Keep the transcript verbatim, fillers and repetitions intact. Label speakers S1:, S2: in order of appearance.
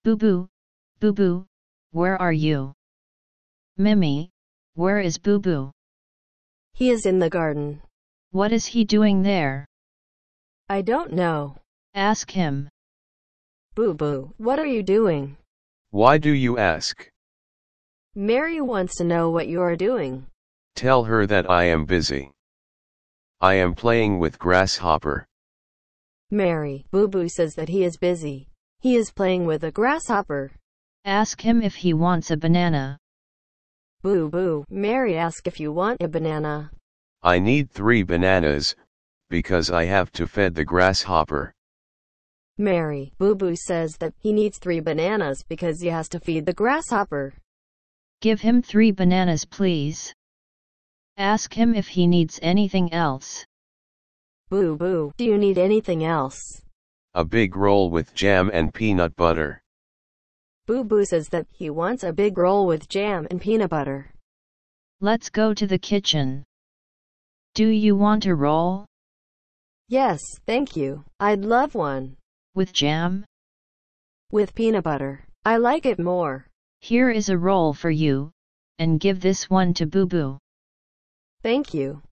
S1: Boo Boo, Boo Boo, where are you? Mimi, where is Boo Boo?
S2: He is in the garden.
S1: What is he doing there?
S2: I don't know.
S1: Ask him.
S2: Boo Boo, what are you doing?
S3: Why do you ask?
S2: Mary wants to know what you are doing.
S3: Tell her that I am busy. I am playing with Grasshopper.
S2: Mary, Boo Boo says that he is busy. He is playing with a grasshopper.
S1: Ask him if he wants a banana.
S2: Boo Boo, Mary ask if you want a banana.
S3: I need three bananas, because I have to feed the grasshopper.
S2: Mary, Boo Boo says that he needs three bananas because he has to feed the grasshopper.
S1: Give him three bananas please. Ask him if he needs anything else.
S2: Boo Boo, do you need anything else?
S3: A big roll with jam and peanut butter.
S2: Boo Boo says that he wants a big roll with jam and peanut butter.
S1: Let's go to the kitchen. Do you want a roll?
S2: Yes, thank you. I'd love one.
S1: With jam?
S2: With peanut butter. I like it more.
S1: Here is a roll for you, and give this one to Boo Boo.
S2: Thank you.